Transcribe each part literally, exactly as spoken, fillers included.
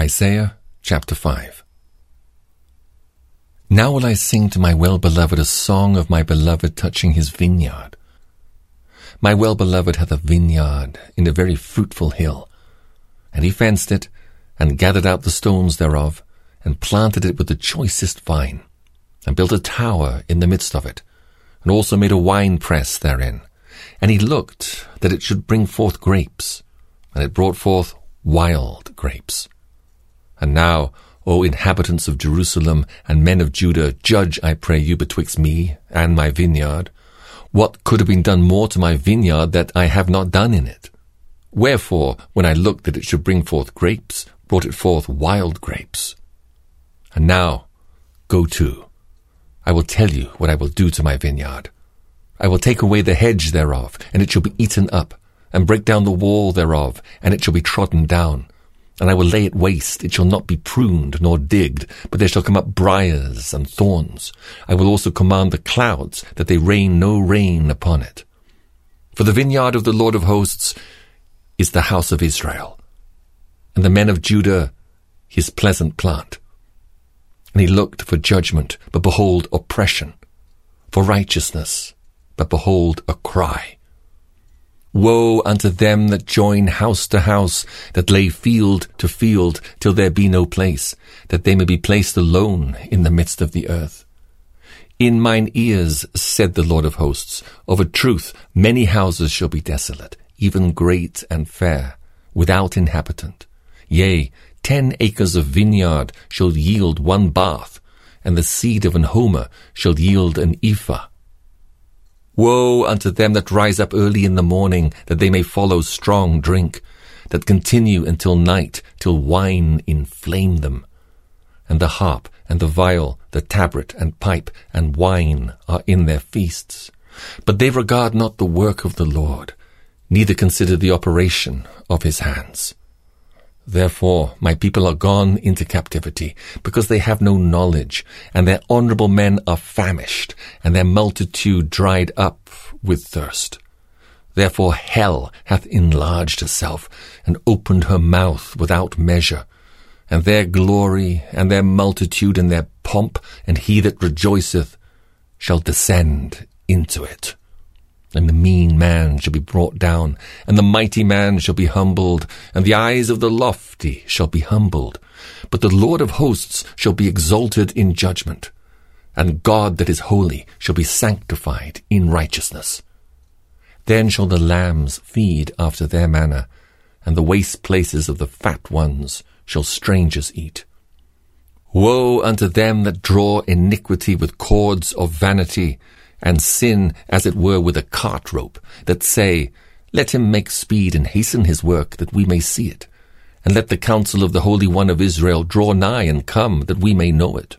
Isaiah chapter five. Now will I sing to my well-beloved a song of my beloved touching his vineyard. My well-beloved hath a vineyard in a very fruitful hill, and he fenced it, and gathered out the stones thereof, and planted it with the choicest vine, and built a tower in the midst of it, and also made a winepress therein. And he looked that it should bring forth grapes, and it brought forth wild grapes. And now, O inhabitants of Jerusalem and men of Judah, judge, I pray you, betwixt me and my vineyard. What could have been done more to my vineyard that I have not done in it? Wherefore, when I looked that it should bring forth grapes, brought it forth wild grapes. And now, go to. I will tell you what I will do to my vineyard. I will take away the hedge thereof, and it shall be eaten up, and break down the wall thereof, and it shall be trodden down. And I will lay it waste, it shall not be pruned nor digged, but there shall come up briars and thorns. I will also command the clouds, that they rain no rain upon it. For the vineyard of the Lord of hosts is the house of Israel, and the men of Judah his pleasant plant. And he looked for judgment, but behold oppression, for righteousness, but behold a cry. Woe unto them that join house to house, that lay field to field, till there be no place, that they may be placed alone in the midst of the earth. In mine ears, said the Lord of hosts, of a truth many houses shall be desolate, even great and fair, without inhabitant. Yea, ten acres of vineyard shall yield one bath, and the seed of an homer shall yield an ephah. Woe unto them that rise up early in the morning, that they may follow strong drink, that continue until night, till wine inflame them. And the harp, and the viol, the tabret, and pipe, and wine are in their feasts. But they regard not the work of the Lord, neither consider the operation of his hands. Therefore my people are gone into captivity, because they have no knowledge, and their honorable men are famished, and their multitude dried up with thirst. Therefore hell hath enlarged herself, and opened her mouth without measure, and their glory, and their multitude, and their pomp, and he that rejoiceth shall descend into it. And the mean man shall be brought down, and the mighty man shall be humbled, and the eyes of the lofty shall be humbled. But the Lord of hosts shall be exalted in judgment, and God that is holy shall be sanctified in righteousness. Then shall the lambs feed after their manner, and the waste places of the fat ones shall strangers eat. Woe unto them that draw iniquity with cords of vanity, and sin, as it were, with a cart rope, that say, Let him make speed and hasten his work, that we may see it. And let the counsel of the Holy One of Israel draw nigh and come, that we may know it.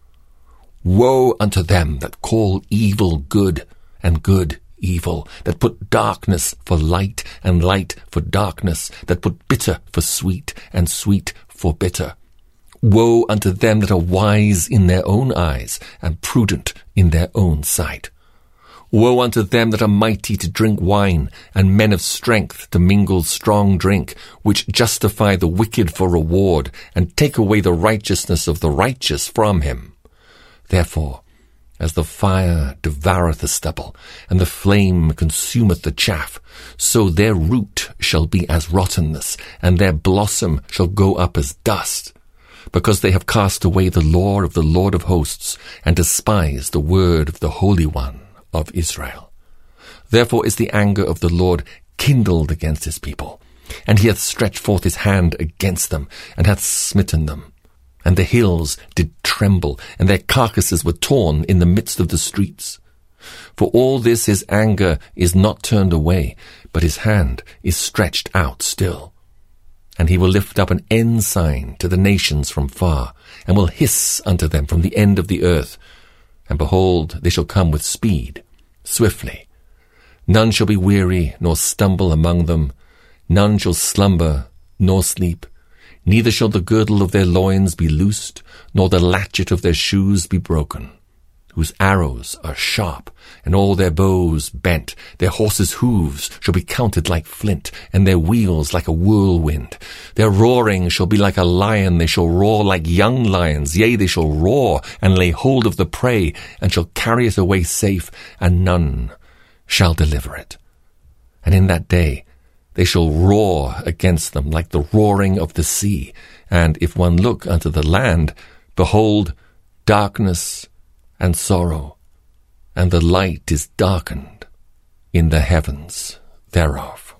Woe unto them that call evil good, and good evil, that put darkness for light, and light for darkness, that put bitter for sweet, and sweet for bitter. Woe unto them that are wise in their own eyes, and prudent in their own sight. Woe unto them that are mighty to drink wine, and men of strength to mingle strong drink, which justify the wicked for reward, and take away the righteousness of the righteous from him. Therefore, as the fire devoureth the stubble, and the flame consumeth the chaff, so their root shall be as rottenness, and their blossom shall go up as dust, because they have cast away the law of the Lord of hosts, and despised the word of the Holy One of Israel. Therefore is the anger of the Lord kindled against his people, and he hath stretched forth his hand against them, and hath smitten them. And the hills did tremble, and their carcasses were torn in the midst of the streets. For all this his anger is not turned away, but his hand is stretched out still. And he will lift up an ensign to the nations from far, and will hiss unto them from the end of the earth. And behold, they shall come with speed, swiftly. None shall be weary, nor stumble among them. None shall slumber, nor sleep. Neither shall the girdle of their loins be loosed, nor the latchet of their shoes be broken. whose arrows are sharp, and all their bows bent. Their horses' hooves shall be counted like flint, and their wheels like a whirlwind. Their roaring shall be like a lion, they shall roar like young lions. Yea, they shall roar, and lay hold of the prey, and shall carry it away safe, and none shall deliver it. And in that day they shall roar against them like the roaring of the sea. And if one look unto the land, behold, darkness and sorrow, and the light is darkened in the heavens thereof.